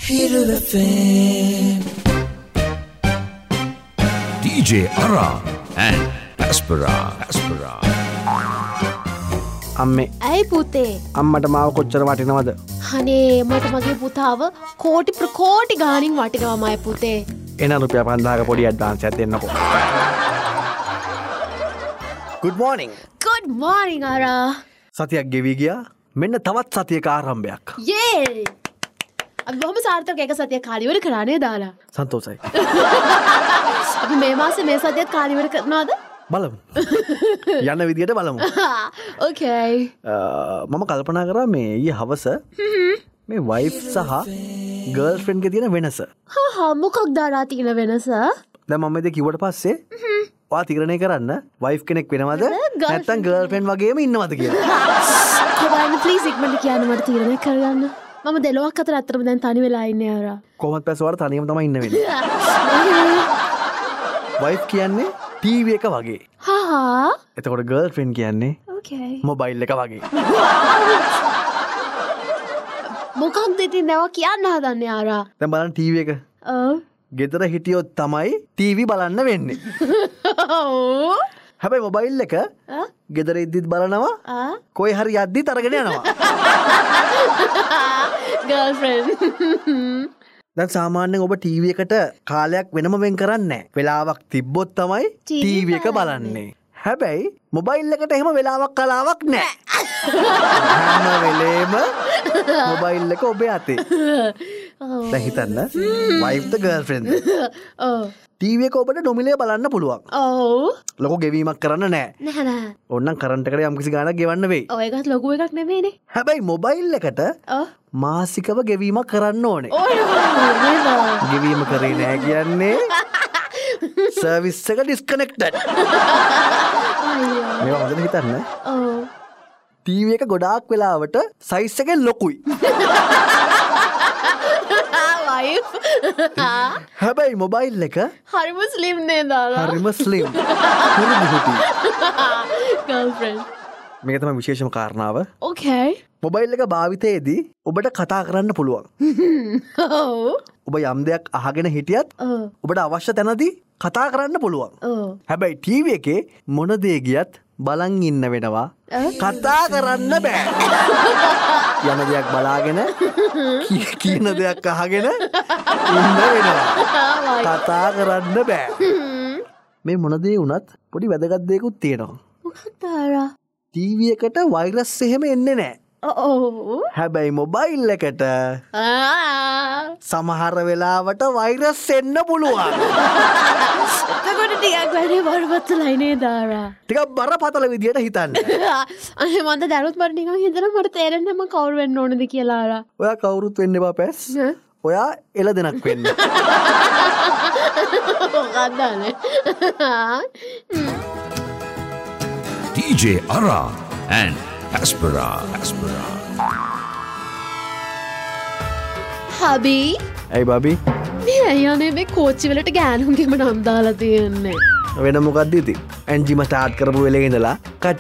Hit FM. DJ Ara and Aspera. අම්මේ ඇයි පුතේ අම්මට මාව කොච්චර වටිනවද? අනේ මට මගේ පුතාව කෝටි ප්‍රකෝටි ගාණින් වටිනවා මයි පුතේ. එන රුපියල් 5000ක පොඩි ඇඩ්වාන්ස් එකක් දෙන්නකෝ. Good morning. Good morning අරා. සතියක් ගෙවි ගියා. මෙන්න තවත් සතියක ආරම්භයක්. Yay! අපි බොහොම සාර්ථක එක සතියක් කාලය ඉවර කරානේ දාලා. සන්තෝෂයි. අපි මේ මාසේ මේ සතියත් කාලය ඉවර කරනවද? බලමු. යන විදියට බලමු. Okay. මම කල්පනා කරා මේ ඊයේ හවස මේ wife සහ girlfriend ගේ තියෙන වෙනස. මොකක්ද ආරා තියෙන වෙනස? දැන් මම මේ කිව්වට පස්සේ ඔයා තීරණය කරන්න wife කෙනෙක් වෙනවද නැත්නම් girlfriend වගේම ඉන්නවද කියලා. කොහොමද please ඉක්මනට කියන්න මට තීරණය කරගන්න. මම දෙලොවක් අතර අතරම දැන් තනි වෙලා ඉන්නේ ආරා. කොහොමද පැස වල තනියම තමයි ඉන්න වෙන්නේ. wife කියන්නේ TV එක වගේ. එතකොට girlfriend කියන්නේ okay. mobile එක වගේ. මොකක්ද ඉතින් දැන් කියන්න හදන්නේ ආරා? දැන් බලන්න TV එක. ගෙදර හිටියොත් තමයි TV බලන්න වෙන්නේ. හැබැයි මොබයිල් එක ගෙදර ඉද්දිත් බලනවා කොයි හරි යද්දිත් අරගෙන යනවා. Girlfriend. දැන් සාමාන්‍යයෙන් ඔබ TV එකට කාලයක් වෙනම වෙන් කරන්නේ නැහැ. වෙලාවක් තිබ්බොත් තමයි TV එක බලන්නේ. හැබැයි මොබයිල් එකට එහෙම වෙලාවක් කලාවක් නැහැ. හැම වෙලේම මොබයිල් එක ඔබේ අතේ. දැන් හිතන්න wife ද girlfriend ද? TV එක ඔබට නොමිලේ බලන්න පුළුවන්. ලොකු ගෙවීමක් කරන්න නැහැ. නෑ. ඕන්නම් කරන්ට් එකට යම්කිසි ගාණක් ගෙවන්න වෙයි. ඔය එකත් ලොකු එකක් නෙමෙයිනේ. හැබැයි මොබයිල් එකට මාසිකව ගෙවීමක් කරන්න ඕනේ. ගෙවීම කරේ නෑ කියන්නේ සර්විස් එක ඩිස්කනෙක්ටඩ්. මේවා හොඳට හිතන්න. TV එක ගොඩාක් වෙලාවට සයිස් එකෙන් ලොකුයි. හැබැයි මොබයිල් එක හරිම ස්ලිම් නේ දාලා. හරිම ස්ලිම්. හරිම Girlfriend. මේක තමයි විශේෂම කාරණාව. Okay. මොබයිල් එක භාවිතයේදී ඔබට කතා කරන්න පුළුවන්. ඔබ යම් දෙයක් අහගෙන හිටියත් ඔබට අවශ්‍ය තැනදී කතා කරන්න පුළුවන්. හැබැයි TV එකේ මොන දේ ගියත් බලන් ඉන්න වෙනවා. කතා කරන්න බෑ. යන දෙයක් බලාගෙන කියන දෙයක් අහගෙන ඉන්න වෙනවා. කතා කරන්න බෑ. මේ මොන දේ වුණත් පොඩි වැදගත් දෙයක්ත් තියෙනවා. මොකක්ද ආරා? TV එකට වෛරස් එහෙම එන්නේ නැහැ. හැබැයි මොබයිල් එකට සමහර වෙලාවට වෛරස් එන්න පුළුවන්. එතකොට ටිකක් වැඩි බරපතලයි නේද ආරා? ටිකක් බරපතල විදියට හිතන්න. අනේ මන්ද දැනුත් මට නිකන් හිතලා මට තේරෙන්නේ මම කවුරු වෙන්න ඕනද කියලා ආරා. ඔයා කවුරුත් වෙන්න එපා පැස්. ඔයා එළදෙනක් වෙන්න. මොකක්දනේ? DJ Ara and Aspera. හබි. ඇයි බබි? මේ අයියානේ මේ කෝච්චි වලට ගෑනුන්ගේම නම් දාලා තියෙන්නේ. වෙන මොකක්ද ඉතින්? එන්ජිම ස්ටාර්ට් කරපු වෙලේ ඉඳලා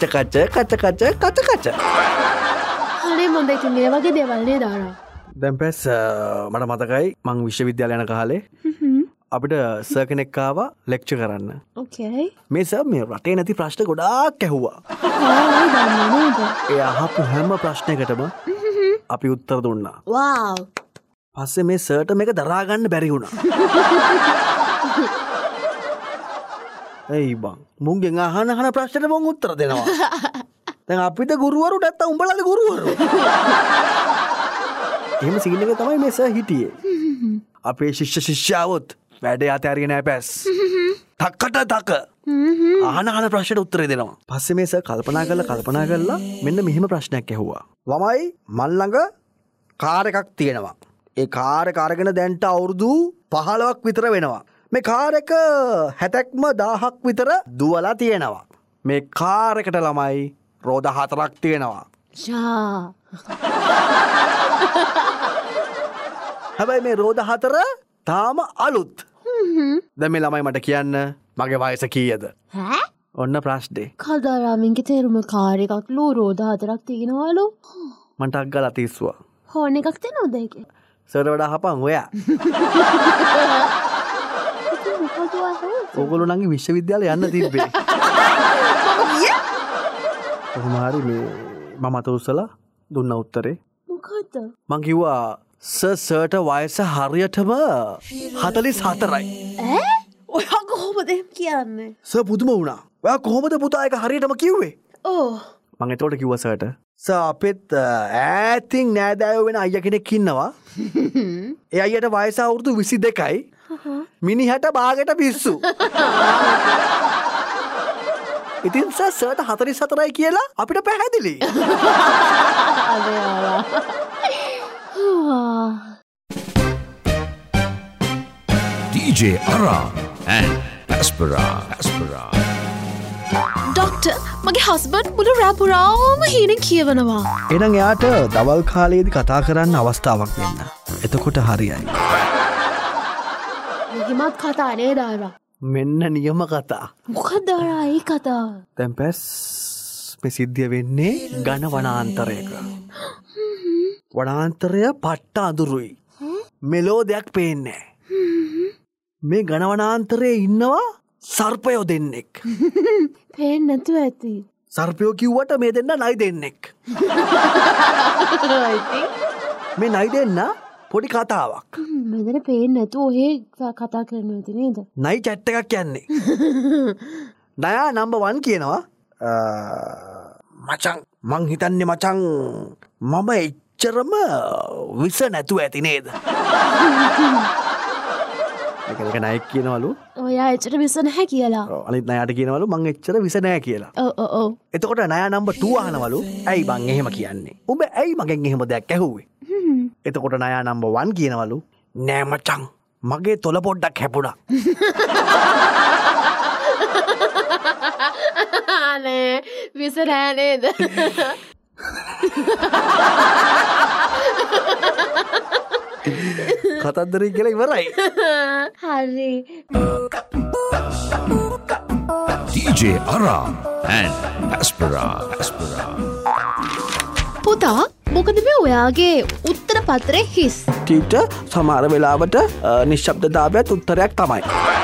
කච. අනේ මන්ද ඉතින් මේ වගේ දේවල් නේද ආරා? දැන් පැස් මට මතකයි මං විශ්වවිද්‍යාලය යන කාලේ අපිට සර් කෙනෙක් ආවා ලෙක්චර් කරන්න. Okay. මේ සර් මේ රටේ නැති ප්‍රශ්න ගොඩාක් ඇහුවා. ඒ අහපු හැම ප්‍රශ්නයකටම අපි උත්තර දුන්නා. Wow. පස්සේ මේ සර්ට මේක දරා ගන්න බැරි වුණා. එයි බං මුංගෙන් අහන ප්‍රශ්නෙට මං උත්තර දෙනවා. දැන් අපිට ගුරුවරු නැත්තම් උඹලාට ගුරුවරු. එහෙම සීන් එක තමයි මේ සර් හිටියේ. අපේ ශිෂ්‍යවොත් වැඩේ අතෑරියේ නෑ පැස්. තක්කට අහන ප්‍රශ්නෙට උත්තරේ දෙනවා. පස්සේ මේ සර් කල්පනා කරලා මෙන්න මෙහෙම ප්‍රශ්නයක් ඇහුවා. ළමයි මල් ළඟ කාර් එකක් තියෙනවා. ඒ කාර් එක අරගෙන දැන්ට අවුරුදු 15ක් විතර වෙනවා. මේ කාර් එක 70ක්ම 1000ක් විතර දුවලා තියෙනවා. මේ කාර් එකට ළමයි රෝද 4ක් තියෙනවා. හැබැයි මේ රෝද 4 තාම අලුත්. දැන් මේ ළමයි මට කියන්න මගේ වයස කීයද? ඔන්න ප්‍රශ්නේ. කල්දාරාමින්ගේ තේරුම කාර් එකක් ලෝ රෝද 4ක් තියෙනවලු. මන්ට අග්ගලා තිස්සුවා. හෝන් එකක් තියෙනවද ඒකේ? සර් වඩා හපන් ඔයා. ඕගොල්ලෝ නම් විශ්වවිද්‍යාලේ යන්න තිබ්බේ. කොහොම හරි මේ මම අත උස්සලා දුන්න උත්තරේ. මොකද්ද? මං කිව්වා සර්ට වයස හරියටම 44යි. ඔයා කොහොමද කියන්නේ? සර් පුදුම වුණා. ඔයා කොහොමද පුතා ඒක හරියටම කිව්වේ? ඕ මං එතකොට කිව්වා සර්ට සර් අපෙත් ඈතින් නෑදෑයෝ වෙන අයියා කෙනෙක් ඉන්නවා. ඒ අයියට වයස අවුරුදු 22යි. මිනිහට බාගෙට පිස්සු. ඉතින් සර්ට 44යි කියලා අපිට පැහැදිලි. DJ Ara and Aspera. Doctor මගේ හස්බන්ඩ් මුළු රැපුරාම හීනෙන් කියවනවා. එහෙනම් එයාට දවල් කාලයේදී කතා කරන්න අවස්ථාවක් දෙන්න. එතකොට හරියයි. නියමත් කතා නේද ආරා? මෙන්න නියම කතා. මොකක්ද ආරා ඒ කතාව? දැන් පැස් මේ සිද්ධිය වෙන්නේ ඝන වනාන්තරයක. වනාන්තරය පට්ට අඳුරුයි. මෙලෝ දෙයක් පේන්නේ නැහැ. මේ ඝන වනාන්තරයේ ඉන්නවා සර්පයෝ දෙන්නෙක්. පේන්නේ නැතුව ඇති. සර්පයෝ කිව්වට මේ දෙන්න නයි දෙන්නෙක්. මේ නයි දෙන්න පොඩි කතාවක්. මෙතන පේන්නේ නැතුව ඔහේ කතා කරනවා ඇති නේද? නයි චැට් එකක් යන්නේ. නයා නම්බර් 1 කියනවා මචං මං හිතන්නේ මචං මම එච්චරම විස නැතුව ඇති නේද? එක නයෙක් කියනවලු ඔයා එච්චර විස නැහැ කියලා. අනිත් නයාට කියනවලු මං එච්චර විස නැහැ කියලා. ඔව්. එතකොට නයා නම්බර් 2 අහනවලු ඇයි බං එහෙම කියන්නේ? උඹ ඇයි මගෙන් එහෙම දෙයක් ඇහුවේ? එතකොට නයා නම්බර් 1 කියනවලු නෑ මචං මගේ තොල පොඩ්ඩක් හැපුණා. අනේ විස නෑ නේද? කතන්දරේ කියලා ඉවරයි. හරි. DJ Ara and Aspera. පුතා මොකද මේ ඔයාගේ උත්තර පත්‍රේ හිස්? ටීචර් සමහර වෙලාවට නිශ්ශබ්දතාවයත් උත්තරයක් තමයි.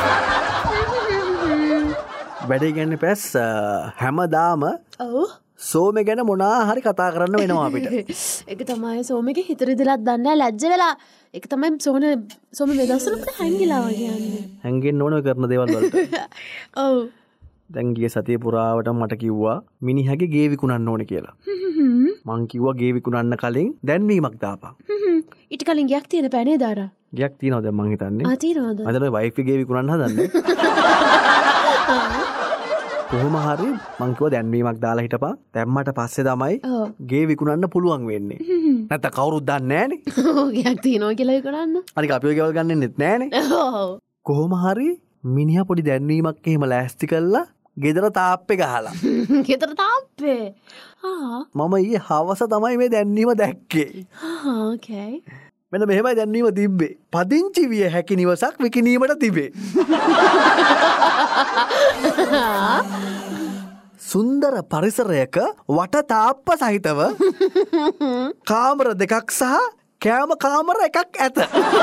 වැඩේ ගන්න පැස් හැමදාම සෝම ගැන මොනා හරි කතා කරන්න වෙනවා අපිට. ඒක තමයි සෝමගේ හිත රිදලත් දන්නේ ලැජ්ජ වෙලා. ඒක තමයි සෝම වෙදස්සල අපිට හැංගිලා වගේ යන්නේ. හැංගෙන්න ඕන කරන දේවල් වලට. ඔව්. දැන් ගිය සතිය පුරාවට මට කිව්වා මිනිහගේ ගේ විකුණන්න ඕනේ කියලා. මං කිව්වා ගේ විකුණන්න කලින් දැන්වීමක් දාපන්. ඊට කලින් ගයක් තියෙන පැනේ දාරා. ගයක් තියෙනවද මං හිතන්නේ? ආ තියෙනවද? අද මේ වයිෆ් ගේ විකුණන්න හදන්නේ. කොහොම හරි මං කිව්වා දැන්වීමක් දාලා හිටපන්. දැම්මට පස්සේ තමයි ගේ විකුණන්න පුළුවන් වෙන්නේ. නැත්නම් කවුරුත් දන්නේ නැහනේ. ඔව් ගයක් තියෙනවා කියලා විකුණන්න. අනික අපිව ගෙවල් ගන්නෙත් නැහනේ. ඔව්. කොහොම හරි මිනිහා පොඩි දැන්වීමක් එහෙම ලෑස්ති කළා ගෙදර තාප්පේ ගහලා. ගෙදර තාප්පේ. මම ඊයේ හවස තමයි මේ දැන්වීම දැක්කේ. ඕකේ. මෙන්න මෙහෙමයි දැන්වීම තිබ්බේ. පදිංචි විය හැකි නිවසක් විකිණීමට තිබේ. සුන්දර පරිසරයක වට තාප්ප සහිතව කාමර දෙකක් සහ කෑම කාමර එකක් ඇත.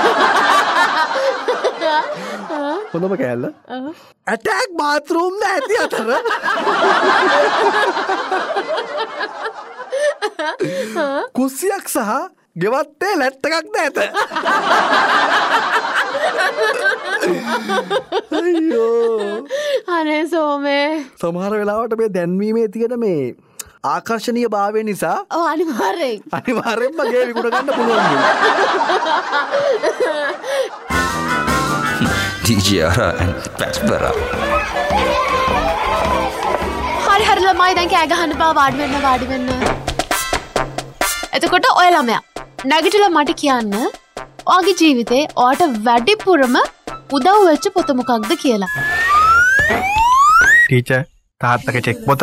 හොඳම කෑල්ල. ඇටැක් බාත්රූම් ද ඇති අතර කුස්සියක් සහ ගෙවත්තේ ලැට් එකක් ද ඇත. අයියෝ. අනේ සෝමේ. සමහර වෙලාවට මේ දැන්වීමේ තියෙන මේ ආකර්ශනීය භාවය නිසා අනිවාර්යෙන්ම ගේ විකුණ ගන්න පුළුවන්. DJ Ara and Aspera. හරි ළමයි දැන් කෑ ගහන්න බා වාඩි වෙන්න. එතකොට ඔය ළමයා නැගිටලා මට කියන්න ඔයාගේ ජීවිතේ ඔයාට වැඩිපුරම උදව් වෙච්ච පොත මොකක්ද කියලා. ටීචර් තාත්තගේ චෙක් පොත.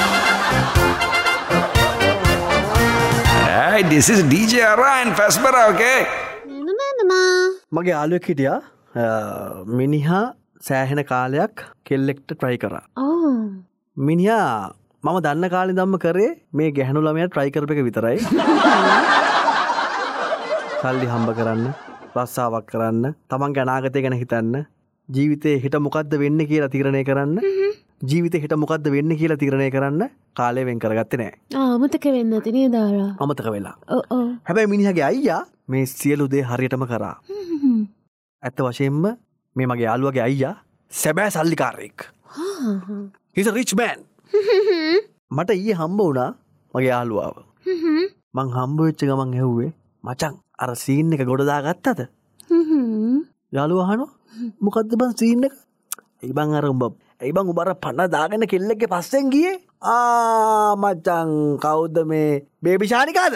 Hey, this is DJ Ara and Aspera, okay? මගේ යාළුවෙක් හිටියා. මිනිහා සෑහෙන කාලයක් කෙල්ලෙක්ට try කරා. මිනිහා මම දන්න කාලේ ඉඳන්ම කරේ මේ ගැහණු ළමයා try කරපු එක විතරයි. සල්ලි හම්බ කරන්න, රස්සාවක් කරන්න, තමන්ගේ අනාගතය ගැන හිතන්න, ජීවිතේ හෙට මොකද්ද වෙන්නේ කියලා තීරණය කරන්න, ජීවිතේ හෙට මොකද්ද වෙන්නේ කියලා තීරණය කරන්න කාලය වෙන් කරගත්තේ නැහැ. අමතක වෙන්නේ නැති නේද ආරා? අමතක වෙලා. ඔව්. හැබැයි මිනිහගේ අයියා මේ සියලු දේ හරියටම කරා. ඇත්ත වශයෙන්ම මේ මගේ යාළුවගේ අයියා සැබෑ සල්ලිකාරයෙක්. He's a rich man. මට ඊයේ හම්බ වුණා මගේ යාළුවාව. මං හම්බ වෙච්ච ගමන් ඇහුවේ මචං අර සීන් එක ගොඩ දාගත්තද? යාළුවා අහනවා මොකද්ද බං සීන් එක? ඒ බං අර උඹ අර පණ දාගෙන කෙල්ලෙක්ගේ පස්සෙන් ගියේ? මචං කවුද මේ බේබි ශානිකාද?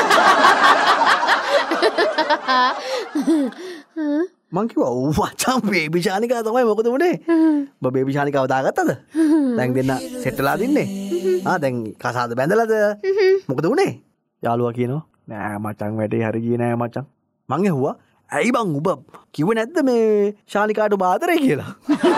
මං කිව්වා ඔව් මචං බේබි ශානිකා තමයි. මොකද උනේ? ඔබ බේබි ශානිකාව දාගත්තද? දැන් දෙන්න සෙට් වෙලා දින්නේ. දැන් කසාද බැඳලාද? මොකද උනේ? යාළුවා කියනවා නෑ මචං වැඩේ හරි ගියේ නෑ මචං. මං ඇහුවා ඇයි බං ඔබ කිව්වේ නැද්ද මේ ශානිකාට බාදරේ කියලා?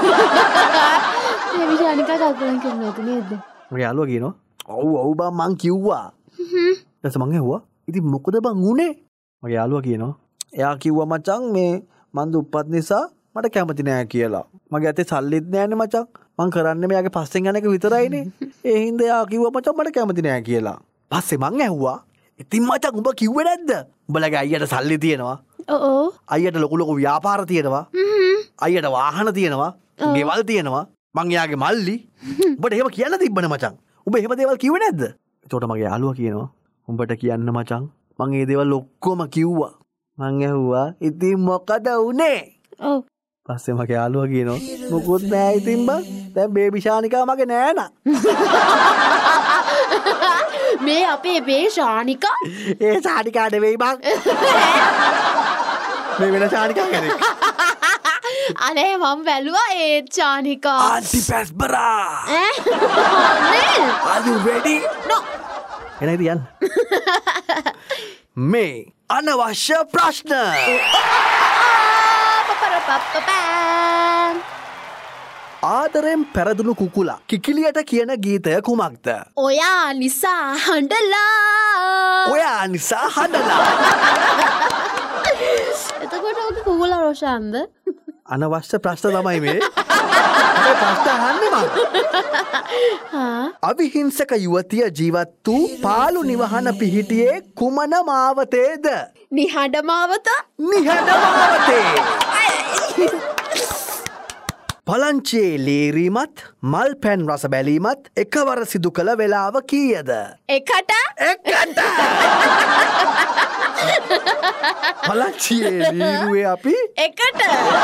මේ ශානිකා කල්පනා කරන්නේ නැති නේද? මගේ යාළුවා කියනවා ඔව් බං මං කිව්වා. ඊට මං ඇහුවා ඉතින් මොකද බං උනේ? මගේ යාළුවා කියනවා එයා කිව්වා මචං මේ මන් දුප්පත් නිසා මට කැමති නෑ කියලා. මගේ අතේ සල්ලිත් නෑනේ මචං. මං කරන්නේ මෙයාගේ පස්සෙන් යන එක විතරයිනේ. ඒ හින්දා එයා කිව්වා මචං මට කැමති නෑ කියලා. පස්සේ මං ඇහුවා ඉතින් මචං උඹ කිව්වේ නැද්ද? උඹලගේ අයියට සල්ලි තියෙනවා. ඔව්. අයියට ලොකු ව්‍යාපාර තියෙනවා. අයියට වාහන තියෙනවා. ගෙවල් තියෙනවා. මං එයාගේ මල්ලි. උඹට එහෙම කියන්න තිබ්බනේ මචං. උඹ එහෙම දේවල් කිව්වේ නැද්ද? එතකොට මගේ යාළුවා කියනවා උඹට කියන්න මචං මං මේ දේවල් ඔක්කොම කිව්වා. මං ඇහුවා ඉතින් මොකද උනේ? ඔව්. පස්සේ මගේ යාළුවා කියනවා මොකුත් නෑ ඉතින් බං. දැන් බේබි ශානිකා මගේ නෑනා. මේ අපේ බේ ශානිකා? ඒ ශානිකා නෙවෙයි බං. මේ වෙන ශානිකා කෙනෙක්. අනේ මම බැලුවා ඒ ශානිකා. ආන්ටි පැස්බරා. නේ? Are you ready? No. එනයි තියන්න. මේ අනවශ්‍ය ප්‍රශ්න. ආදරෙන් පැරදුණු කුකුලා කිකිලියට කියන ගීතය කුමක්ද? ඔයා නිසා හඬලා. ඔයා නිසා හඬලා. එතකොට ඔක කුකුලා රොෂාන්ද? අනවශ්‍ය ප්‍රශ්න තමයි මේ. අපේ ප්‍රශ්න අහන්නේ මම. අවිහිංසක යුවතිය ජීවත් වූ පාළු නිවහන පිහිටියේ කුමන මාවතේද? නිහඬ මාවත? නිහඬ මාවතේ. පලංචියේ ලේරීමත් මල් පැන් රස බැලීමත් එකවර සිදු කළ වෙලාව කීයද? එකට? පලංචියේ ලීරුවේ අපි එකට.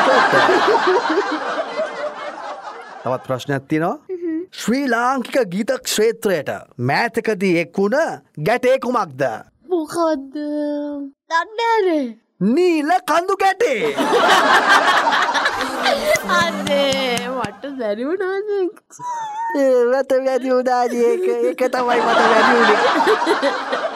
තවත් ප්‍රශ්නයක් තියෙනවා. ශ්‍රී ලාංකික ගීත ක්ෂේත්‍රයට මෑතකදී එක් වුණ ගැටේ කුමක්ද? මොකද්ද? දන්නේ නීල කඳු ගැටේ. අනේ මට බැරි වුණාද? මට වැඩි වුණා ඒක තමයි මට වැඩි වුණේ.